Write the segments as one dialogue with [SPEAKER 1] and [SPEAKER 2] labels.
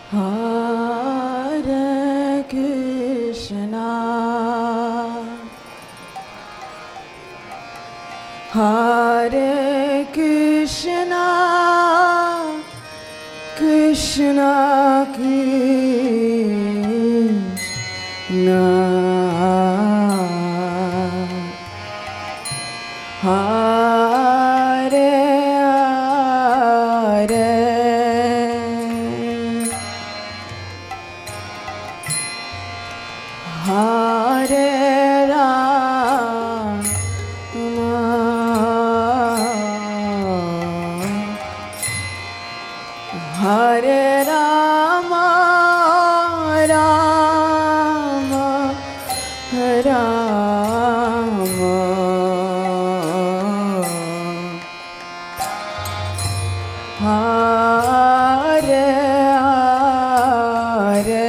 [SPEAKER 1] Hare Krishna, Hare Krishna, Krishna Krishna, Hare Hare, Hare Rama, Hare Rama, Rama Rama, Hare Hare.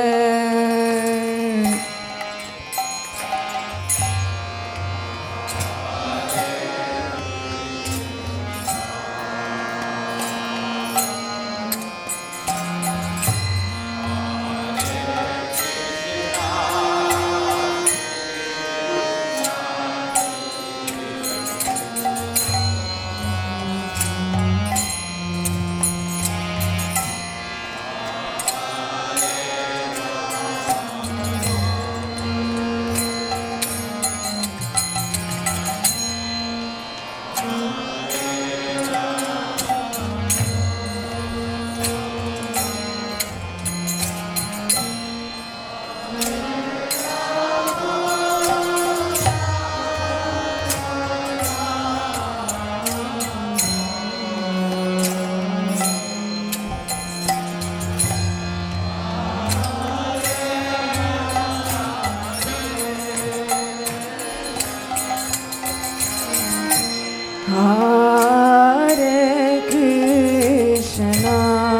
[SPEAKER 1] Hare Krishna,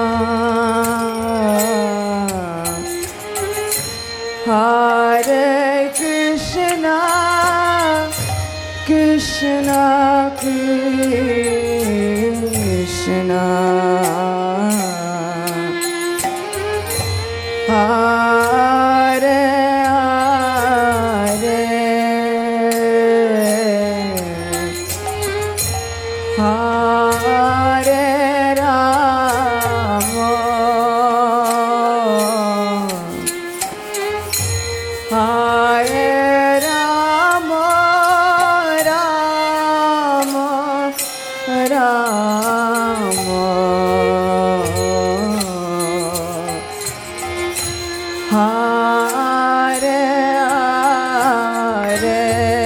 [SPEAKER 1] Hare Krishna, Krishna Krishna, Hare Hare, Hare Rama, Hare Rama, Rama Rama, Hare Hare.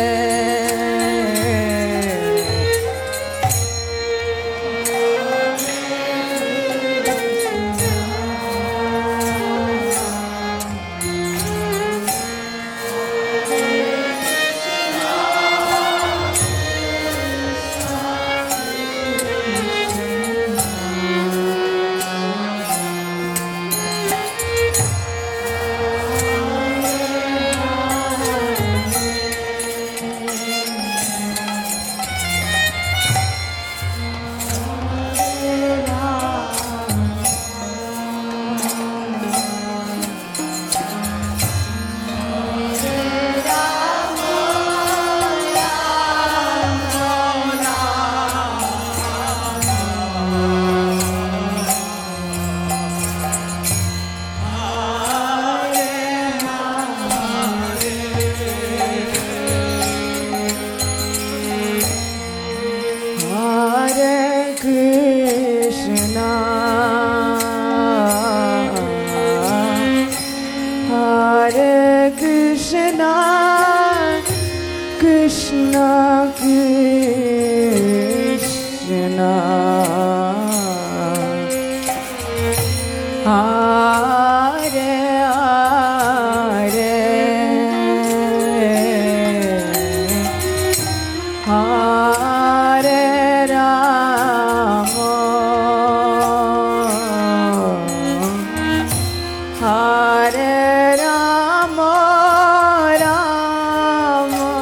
[SPEAKER 1] Hare Krishna, Hare Krishna, Krishna Krishna, Hare Hare, Hare Rama, Hare Rama, Rama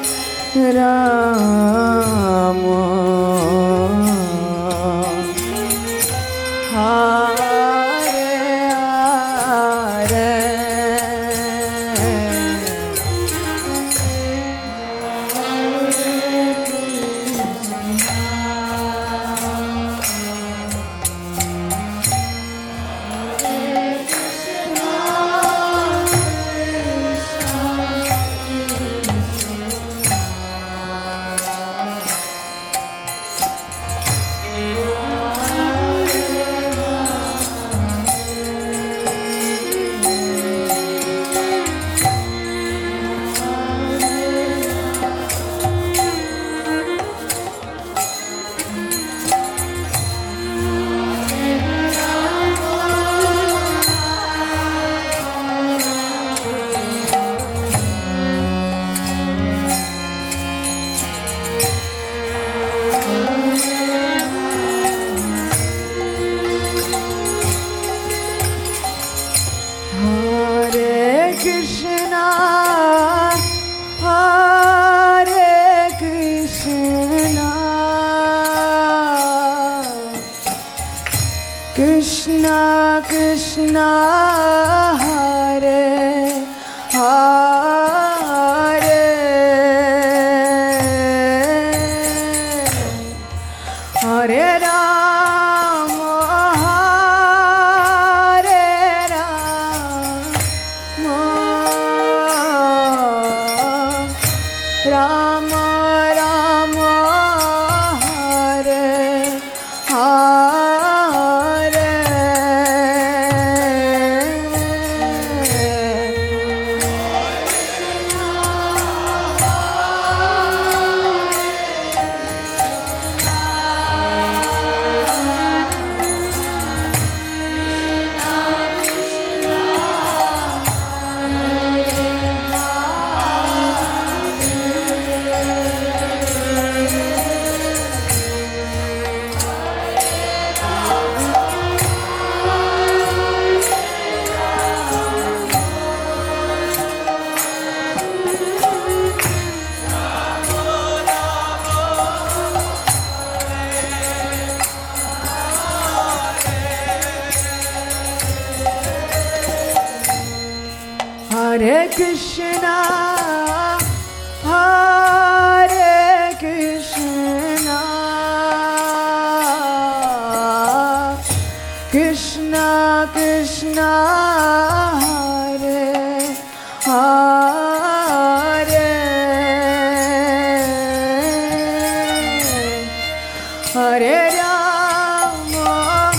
[SPEAKER 1] Rama, Hare Krishna Krishna Hare Hare Hare Rama Hare Rama Rama Rama Hare Hare Hare Krishna, Hare Krishna, Krishna Krishna, Hare Hare, Hare Rama,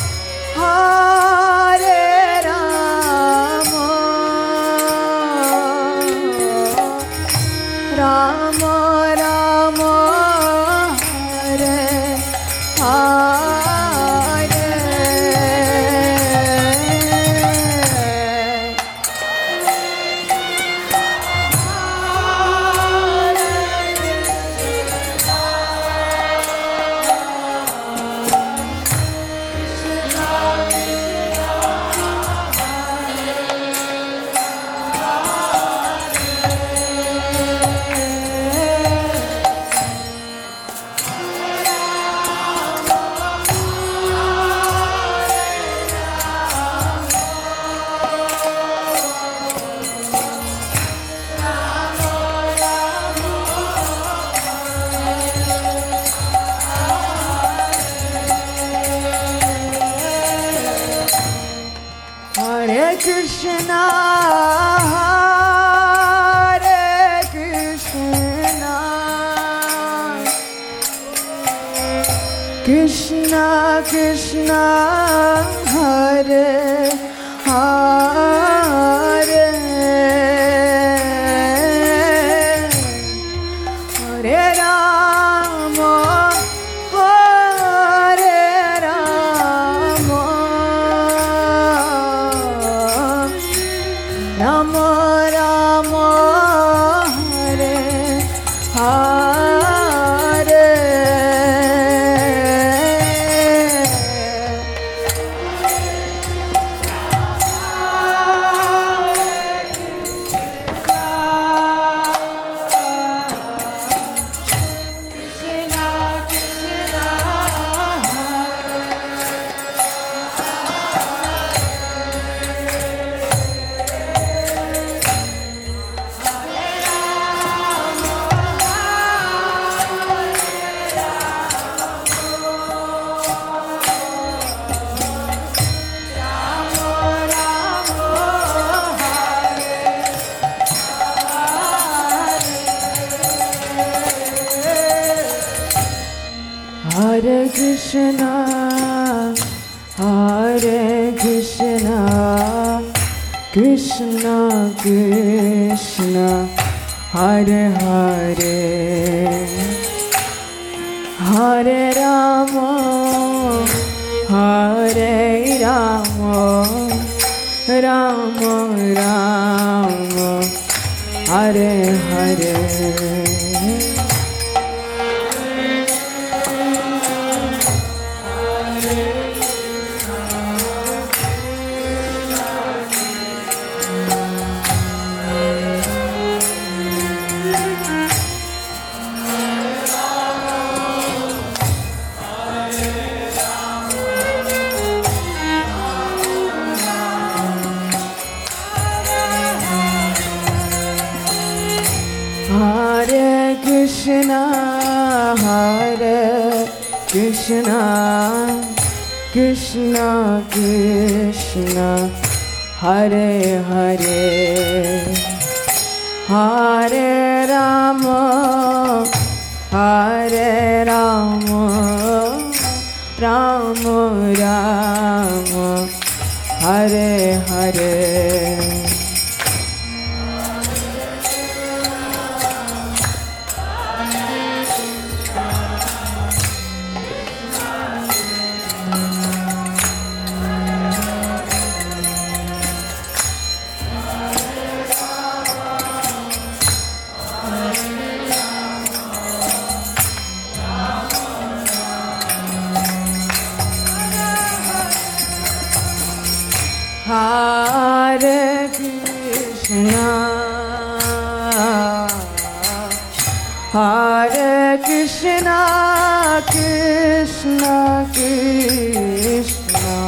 [SPEAKER 1] Hare Rama, Rama Rama, Hare Hare. Hare Krishna, Hare Krishna, Krishna Krishna, Hare Hare, Hare Rama, Hare Rama, Rama Rama, Hare Hare. Hare Krishna, Hare Krishna, Krishna Krishna, Hare Hare, Hare Rama, Hare Rama, Rama Rama, Hare Hare. Krishna, Hare Krishna, Krishna Krishna, Hare Hare, Hare Rama, Hare Rama, Rama Rama, Hare Hare. Hare Krishna, Hare Krishna, Krishna Krishna,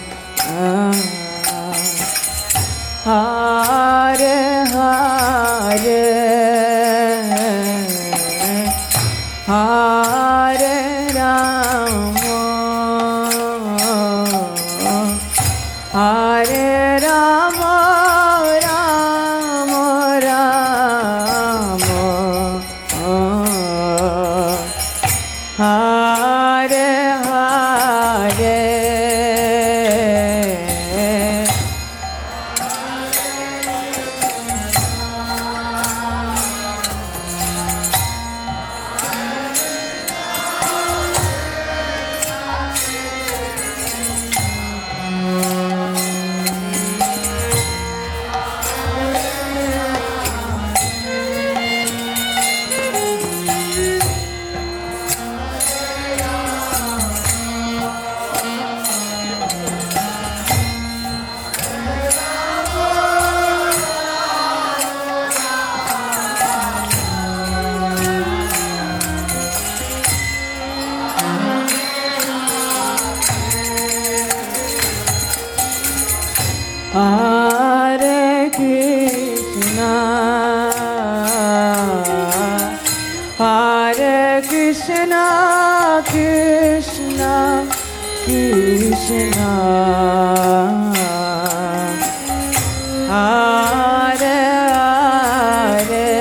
[SPEAKER 1] Hare Hare, Hare Rama, Hare Rama, Rama Rama, Hare Hare. Hare Krishna, Hare Krishna, Krishna Krishna, Hare Hare,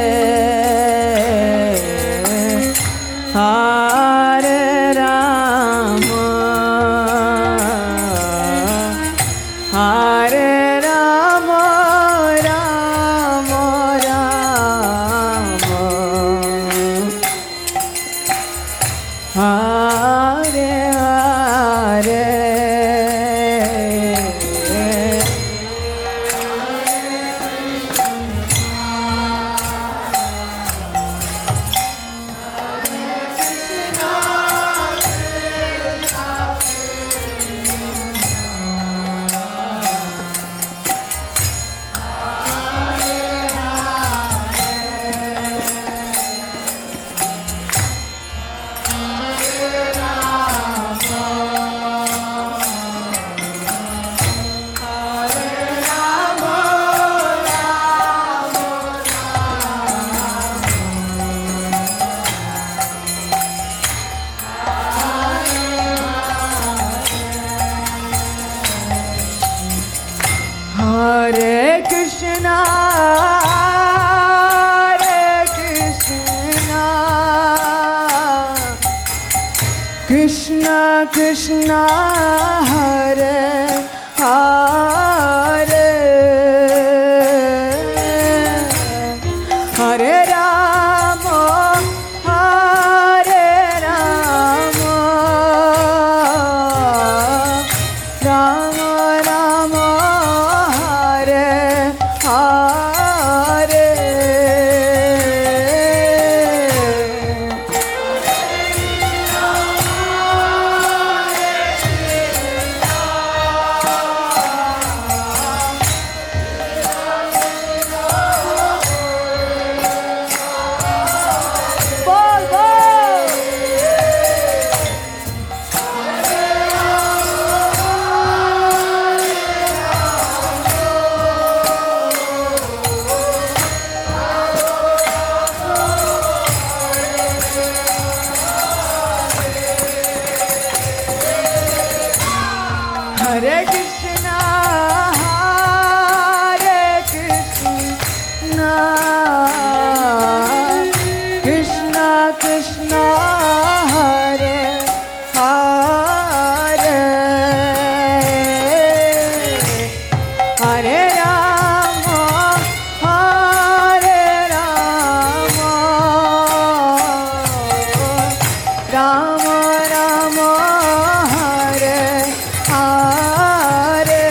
[SPEAKER 1] Hare Rama, Hare Rama, Rama Rama, Hare Hare. Hare Krishna, Hare Krishna, Krishna Krishna, Hare Hare, Hare Rama, Hare Rama, Rama Rama, Hare Hare. Hare Krishna, Krishna Krishna, Hare Hare, Hare Rama, Hare Rama, Rama Rama, Hare Hare.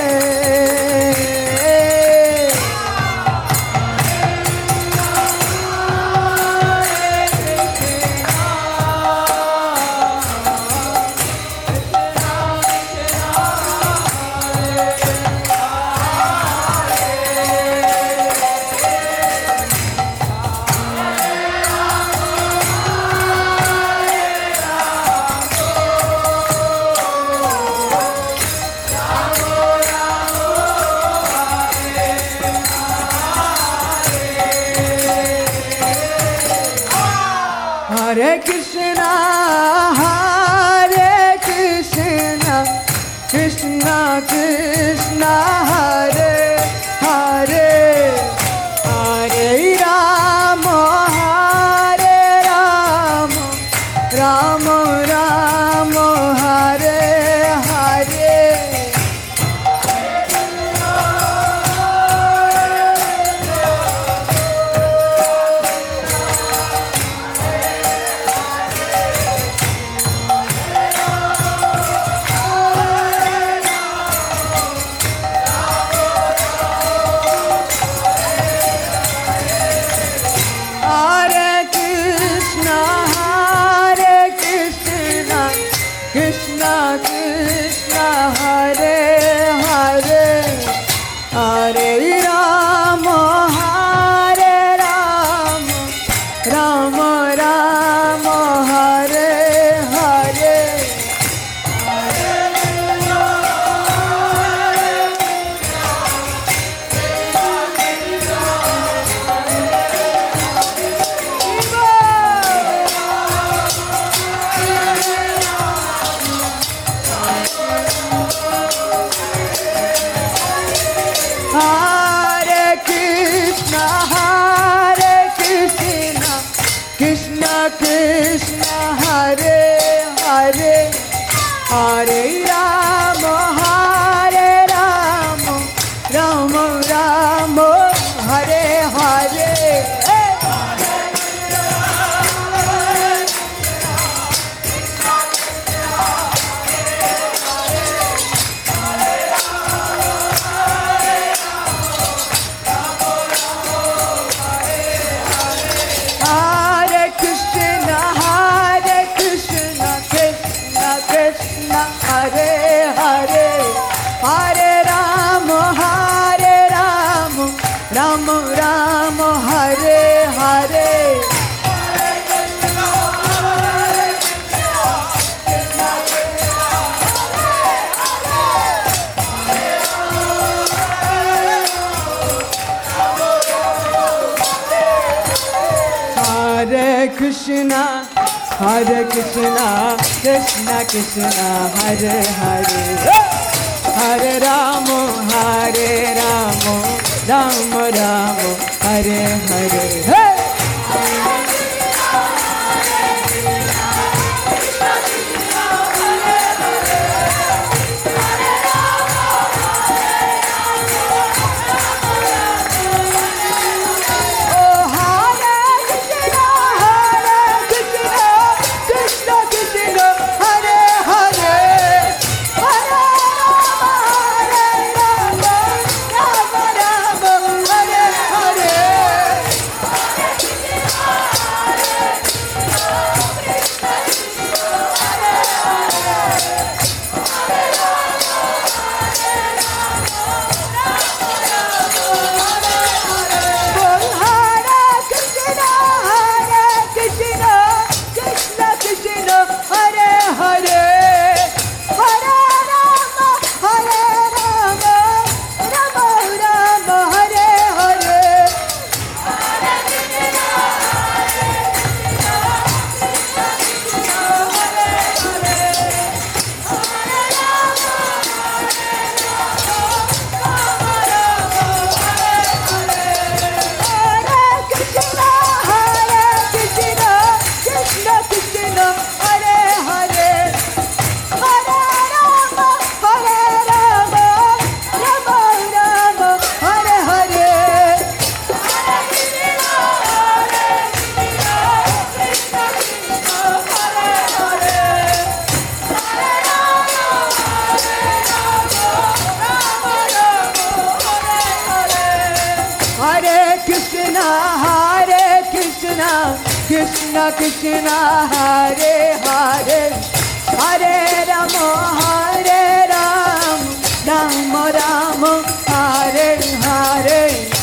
[SPEAKER 1] Hare Krishna, Krishna Krishna, Hare Hare, Hare Rama, Rama Rama, Hare Hare. Hare Krishna, Krishna Krishna, Hare Hare, Hare Rama, Rama Rama, Hare Hare. Hare Krishna, Krishna Krishna, Hare Hare, Hare Rama, Rama Rama, Hare Hare. Hare Krishna, Krishna Krishna, Hare Hare, Hare Rama, Rama Rama, Hare Hare. Hare Krishna, Krishna Krishna, Hare Hare, Hare Rama, Rama Rama, Hare Hare. Hey! Krishna Krishna Hare Hare Hare Rama Hare Ram Rama Rama Hare Hare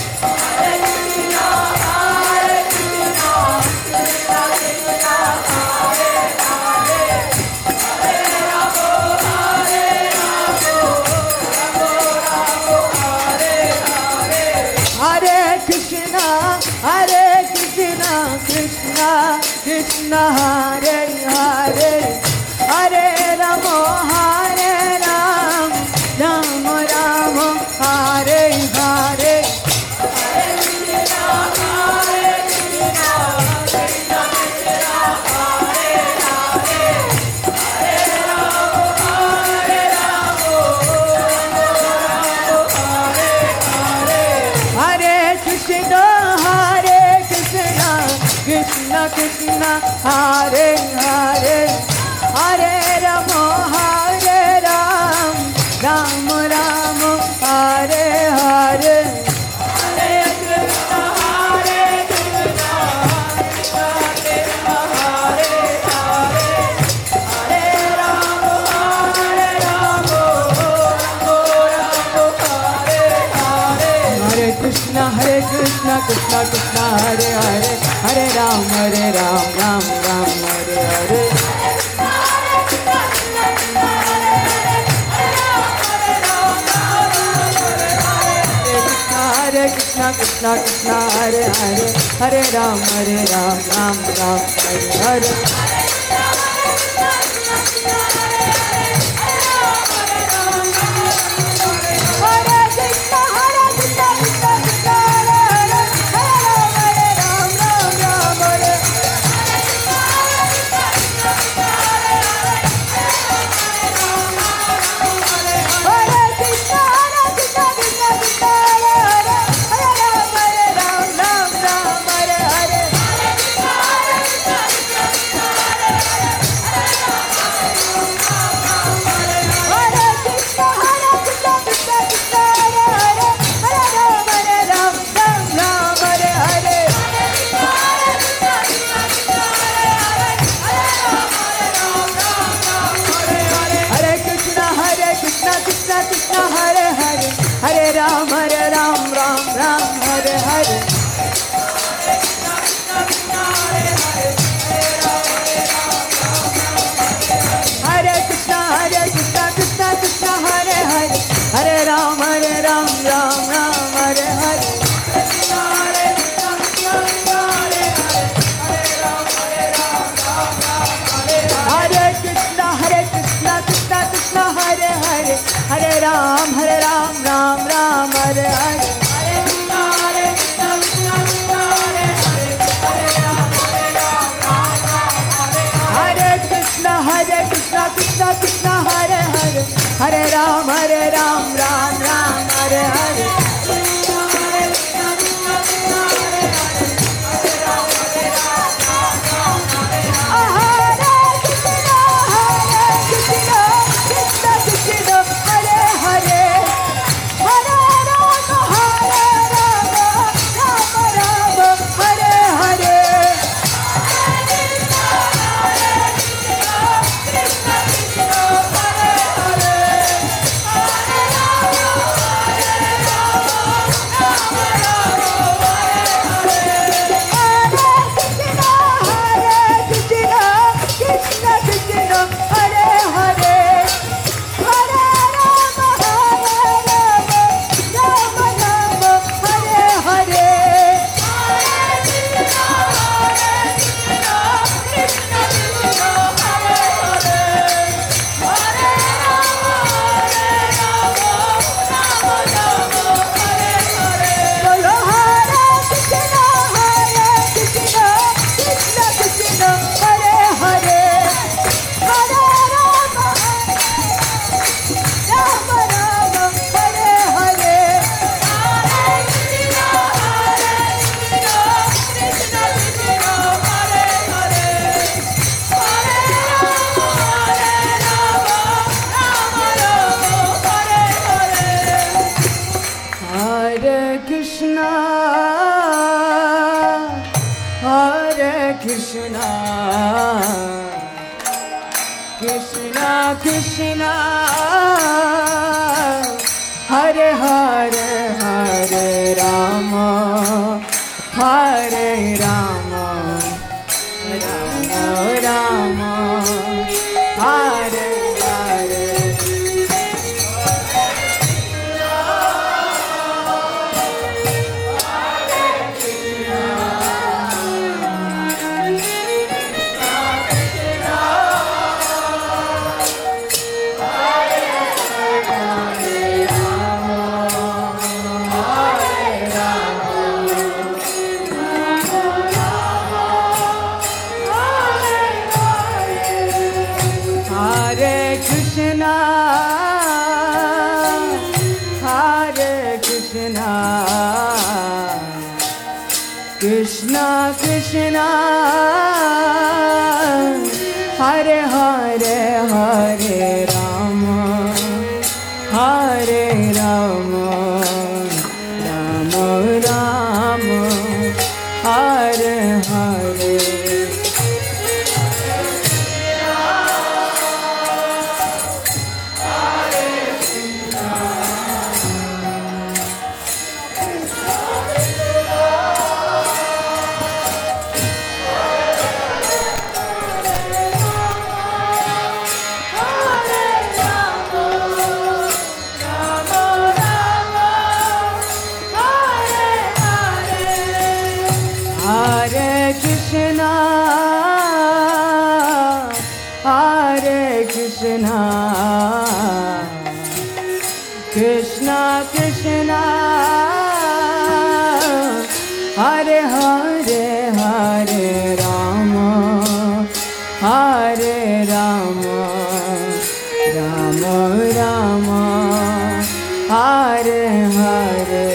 [SPEAKER 1] Krishna Krishna Hare Hare Hare Rama Hare Ram Rama Rama Hare Hare Krishna Krishna Hare Hare Hare Rama Hare Ram Rama Rama Hare Hare Hare Krishna Hare Krishna Krishna Krishna Hare Hare Hare Rama Hare Rama Rama Rama Hare Hare Hare Krishna Krishna Krishna Hare Hare Hare Ram Ram Ram Hare Hare Hare Krishna Krishna Krishna Hare Hare Hare Ram Ram Ram Hare Hare Hare Ram Ram Ram Hare Hare Hare Krishna Krishna Krishna Hare Hare Hare Ram Ram Ram Hare Hare Hare Krishna Krishna Hare Hare Hare Ram Ram Ram Hare Hare Hare Krishna Krishna Hare Hare Hare Ram Ram Hare Hare Krishna, Hare Hare, Hare Rama, Hare Rama, Rama Rama, Hare Hare. Hare Krishna, Hare Krishna, Krishna Krishna, Hare Hare, Hare Rama, Hare Rama, Rama Rama, Hare Hare. Hare Krishna, Hare Krishna, Krishna Krishna, Hare Hare, Hare Rama, Hare Rama, Rama Rama, Hare Hare.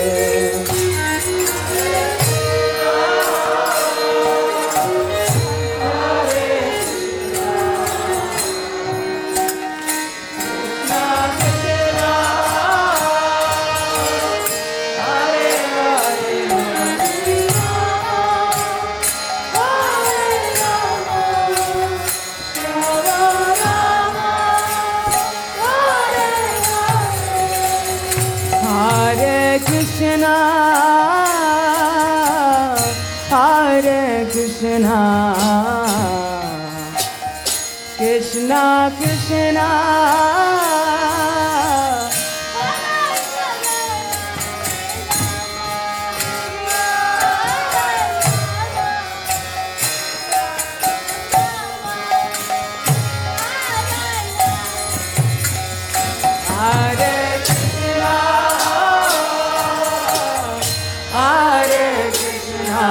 [SPEAKER 1] Hare Krishna, Hare Krishna, Krishna Krishna, Hare Krishna, Hare Krishna,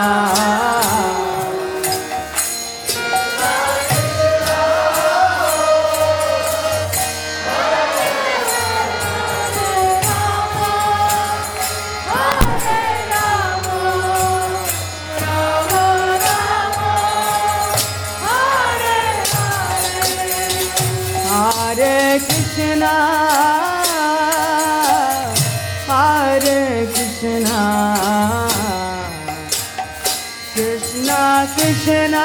[SPEAKER 1] Hare Krishna, Hare Krishna, Krishna Krishna,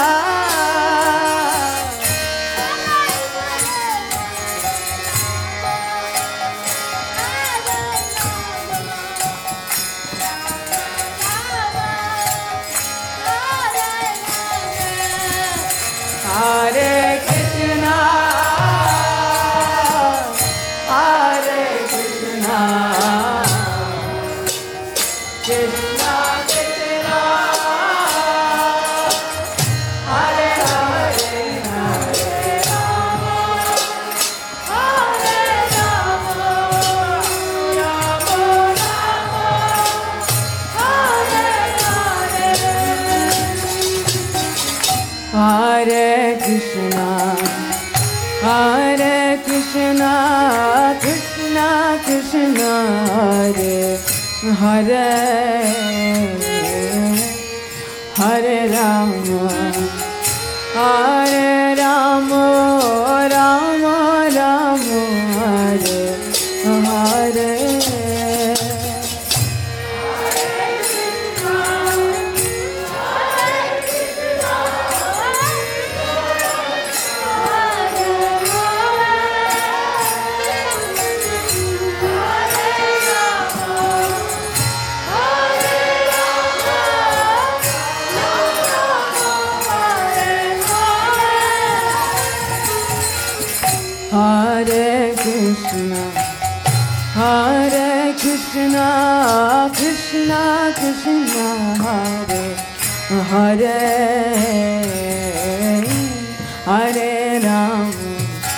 [SPEAKER 1] Hare Krishna, Hare Krishna, Krishna Krishna, Hare Hare, Hare Rama, Hare Rama, Rama Rama, Hare Hare. Hare Krishna, Hare Krishna, Krishna Krishna, Hare Hare, Hare Rama, Hare Rama, Rama Rama, Hare Hare. Krishna, Hare Krishna, Krishna Krishna, Hare Hare, Hare Rama,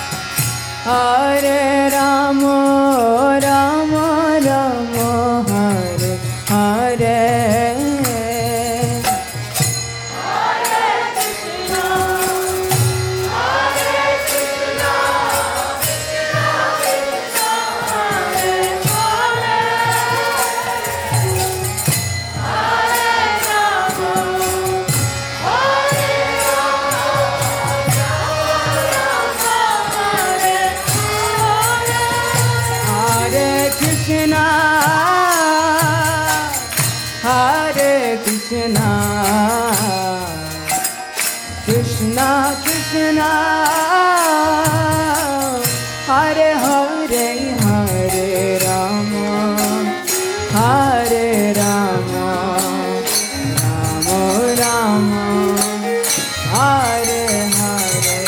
[SPEAKER 1] Hare Rama, Rama Rama, Hare Hare. Krishna Krishna, Hare Hare, Hare Rama, Hare Rama, Rama Rama, Hare Hare.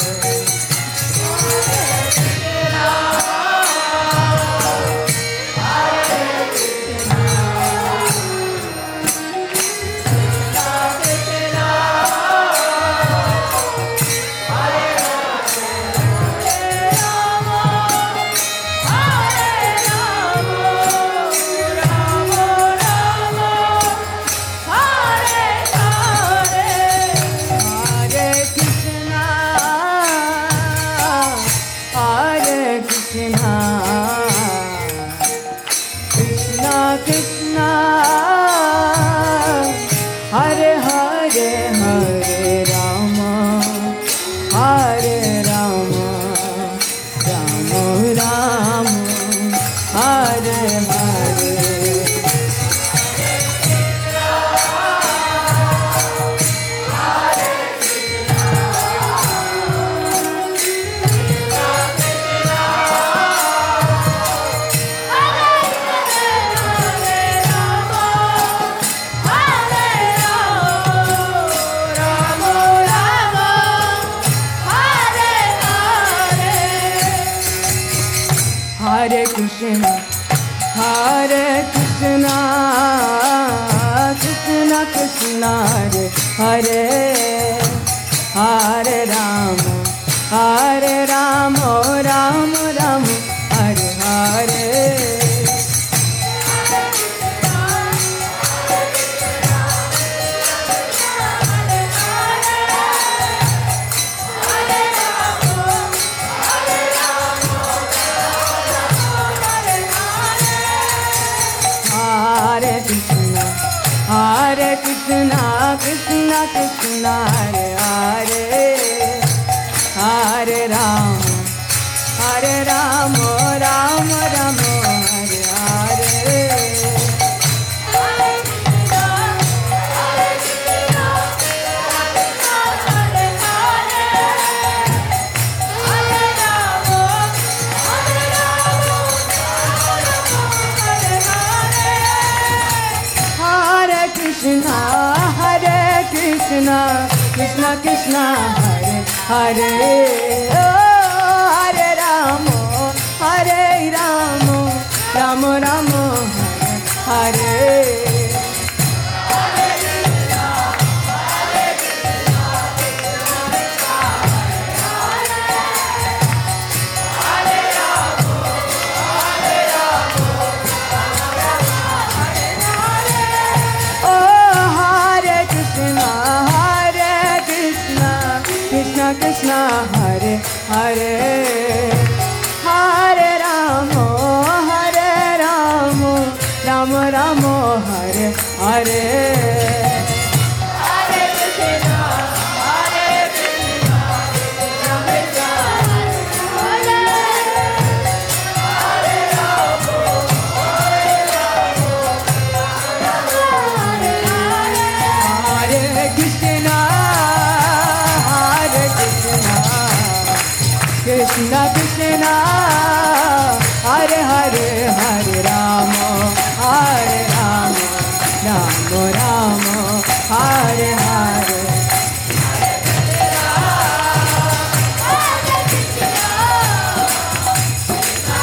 [SPEAKER 1] Hare Krishna, Hare Krishna, Krishna Krishna, Hare Hare, Hare Rama, Hare Rama, Rama Rama, Hare Hare. Hare Krishna, Hare Krishna, Krishna Krishna, Hare Hare, Hare Rama, Hare Rama, Rama Rama, Hare Hare. Krishna, Hare Krishna, Krishna Krishna, Hare Hare, oh, Hare Rama, Hare Rama, Rama Rama, Hare Hare. Krishna, Hare Hare, Hare Rama, Hare Rama, Rama Rama, Hare Hare. Krishna Krishna, Hare Hare, Hare Rama, Hare Rama, Rama Rama, Hare Hare. Hare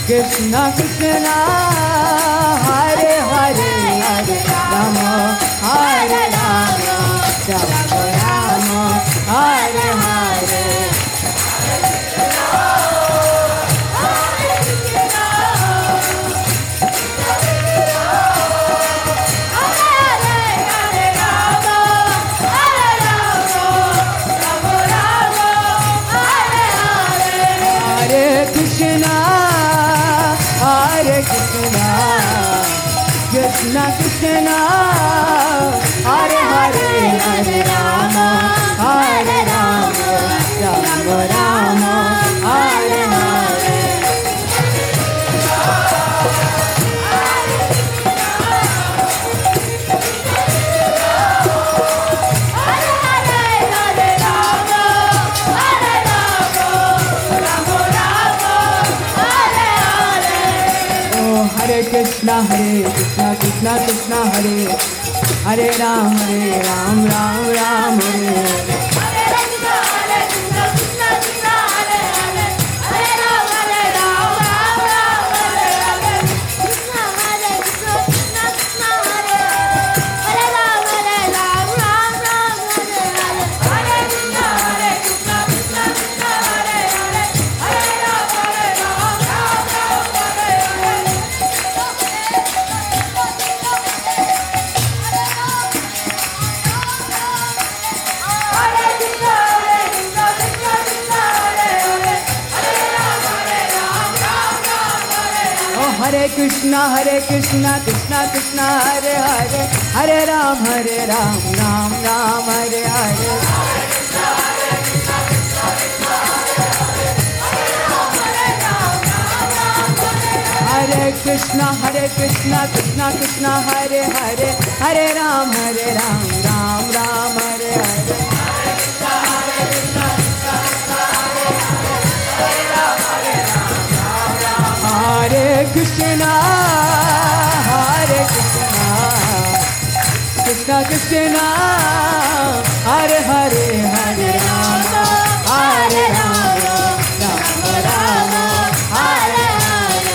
[SPEAKER 1] Krishna Krishna Hare Hare Hare Rama Hare Rama Rama Rama Hare Hare Krishna Krishna Hare Hare Hare Rama Hare Rama Rama Rama Hare Hare Hare Krishna Krishna Krishna Hare Hare Ram Ram Ram Hare Hare Krishna Krishna Krishna Hare Hare Hare Ram Ram Ram Hare Hare Hare Krishna Krishna Krishna Hare Hare Hare Ram Ram Ram Hare Hare Hare Krishna Krishna Krishna Hare Hare Hare Rama Hare Rama Rama Rama Hare Hare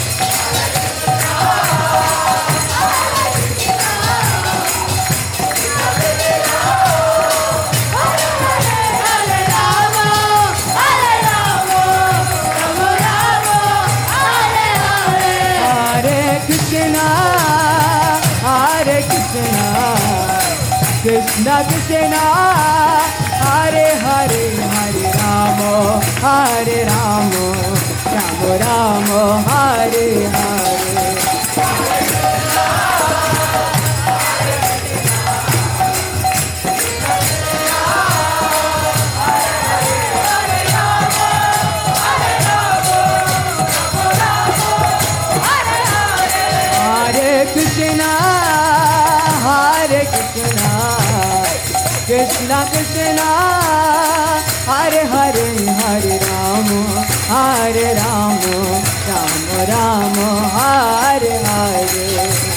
[SPEAKER 1] Krishna Krishna Hare Hare Hare Rama Hare Rama Rama Rama Hare Hare Hare Krishna Krishna Krishna Hare Hare Hare Rama Hare Rama Rama Rama Hare Hare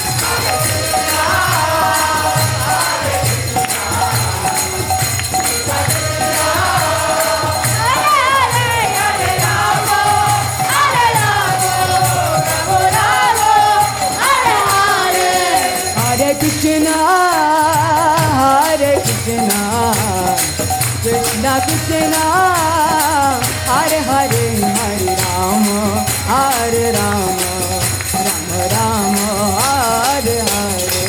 [SPEAKER 1] Hare Krishna Krishna Krishna Hare Hare Hare Rama Hare Rama Rama Rama Hare Hare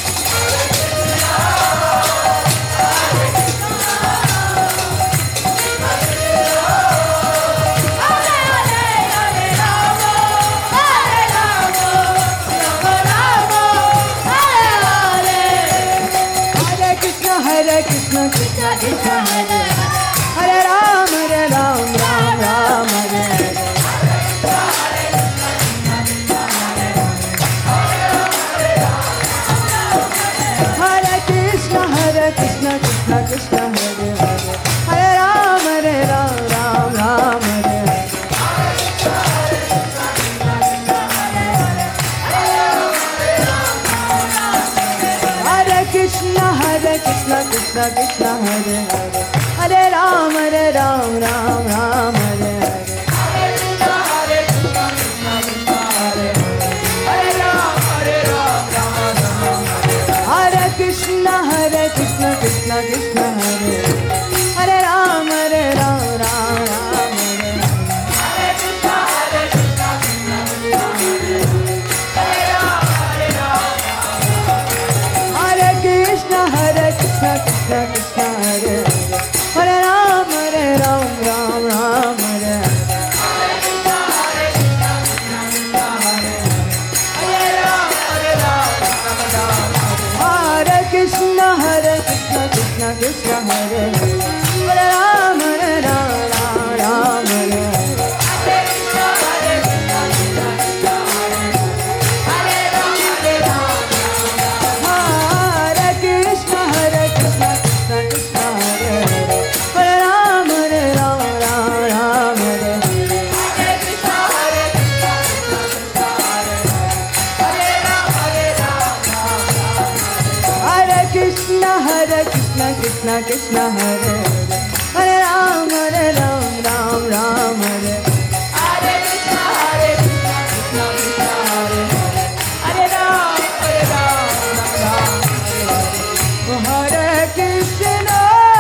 [SPEAKER 1] Hare Krishna Krishna Krishna Hare Hare Ram Ram Ram Hare Hare Hare Krishna Krishna Krishna Hare Hare Hare Ram Ram Ram Hare Hare Hare Krishna Krishna Krishna Hare Hare Hare Ram Ram Ram Hare Hare Krishna Krishna Hare Hare Ram Ram Ram Hare Hare Krishna Krishna Krishna Hare Hare Ram Ram Ram Hare Krishna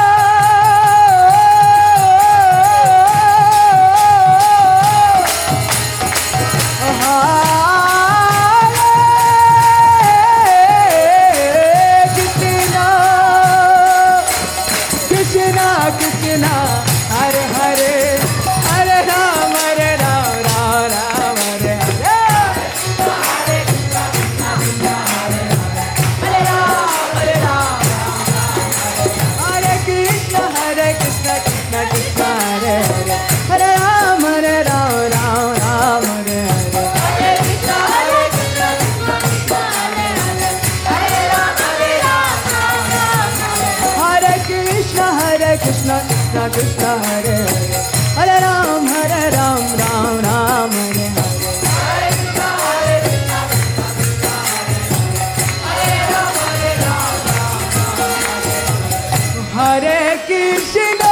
[SPEAKER 1] Krishna Hare Hare Hare Ram Ram Ram Hare Hare Hare Krishna Krishna Hare Hare Ram Hare Krishna Krishna Krishna Hare Hare Hare Ram Ram Hare Hare Hare Krishna Krishna Krishna Hare Hare Ram Hare Krishna Krishna Krishna Hare Hare Ram Ram Hare Hare Hare Krishna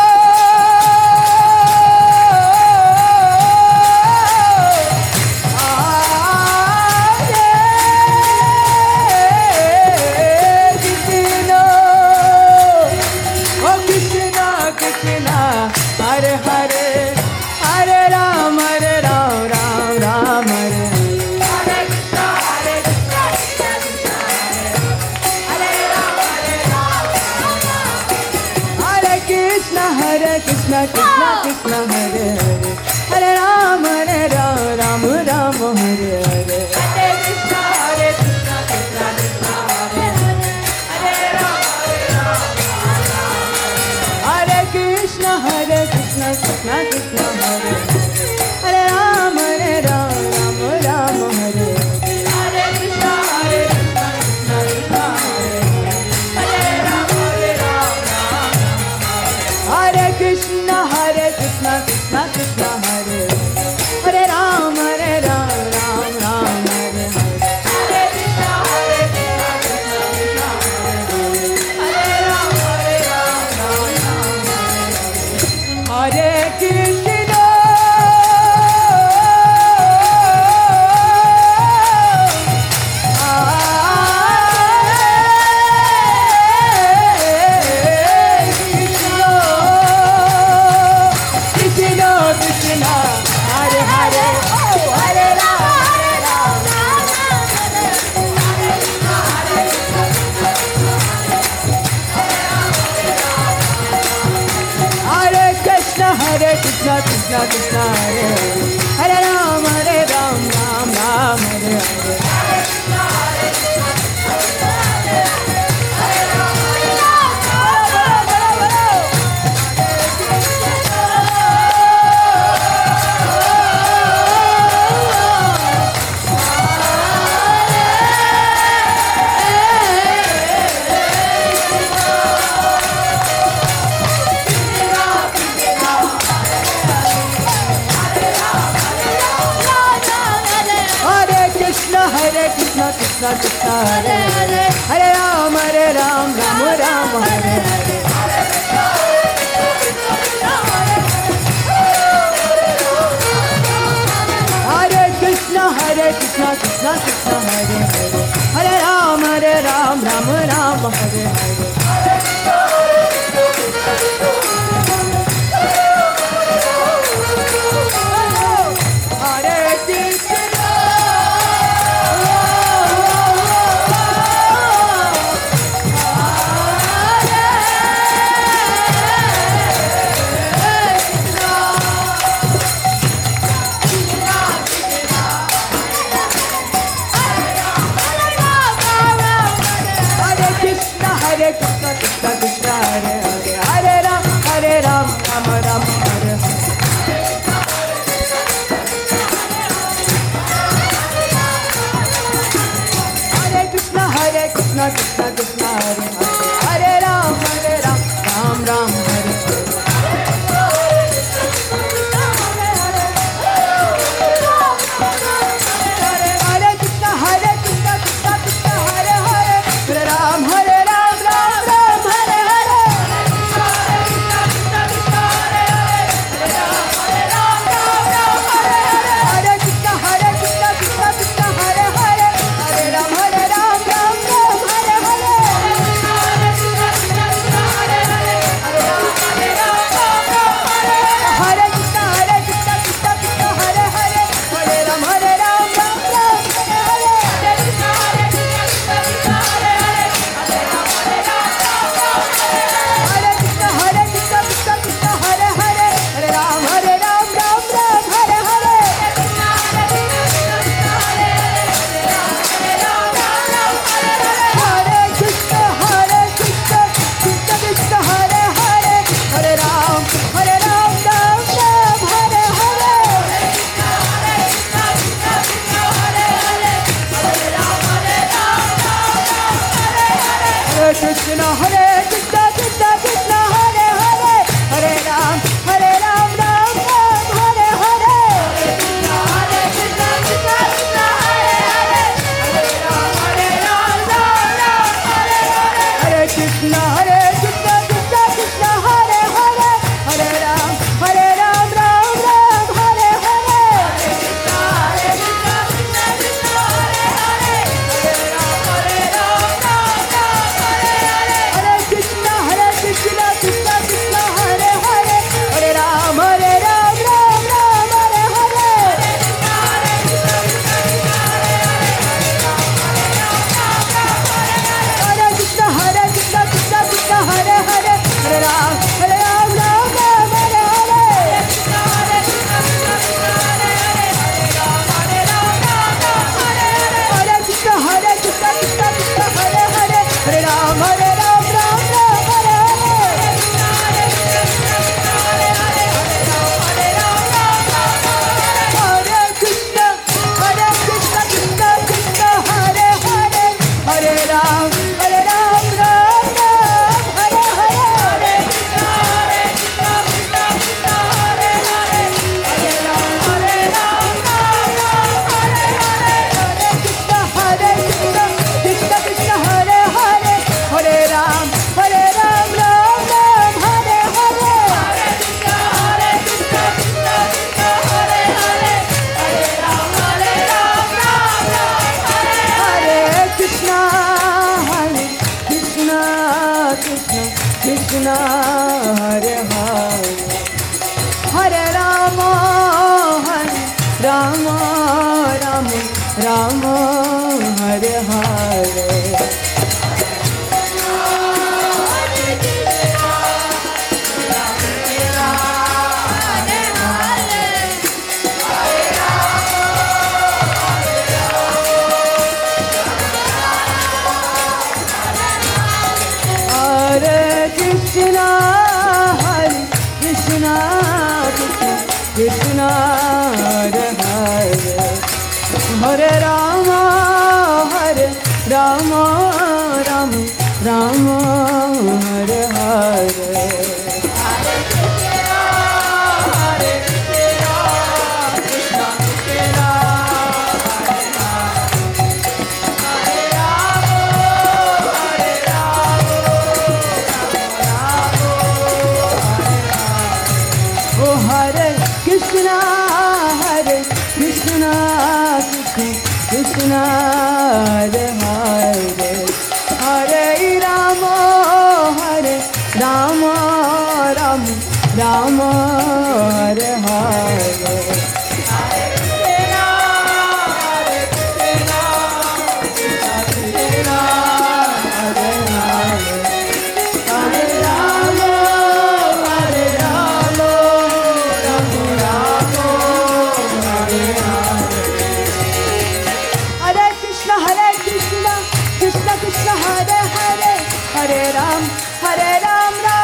[SPEAKER 1] Krishna Hare Hare Hare Ram Ram Hare Hare Krishna Krishna Krishna Hare Hare Hare Ram Ram Hare Hare Hare Krishna Krishna Krishna Hare Hare Hare Krishna Krishna Krishna Hare Hare Ram Ram Hare Hare Krishna Krishna Krishna Hare Krishna Krishna Krishna Hare Hare Ram Ram Hare Hare Krishna Krishna Krishna Hare Hare Krishna Krishna Hare Hare Hare Ram Hare Krishna Krishna Krishna Hare Hare Ram Ram Hare Hare Krishna Krishna Hare Hare Hare Ram Ram Hare Hare Hare Krishna Krishna Krishna Hare Hare Hare Ram Ram Hare Hare Krishna Krishna Hare Hare Hare Ram Ram Ram Hare Hare Hare Krishna Krishna Krishna Hare Hare Hare Ram Ram Ram Hare Hare Hare Hare Hare Rama Rama Rama Rama Hare Hare Krishna Hare Krishna Krishna Hare Hare Hare Rama Rama Rama Hare Hare Krishna Krishna Krishna Hare Hare Hare Rama Rama Rama Hare Hare Hare Ram, Ram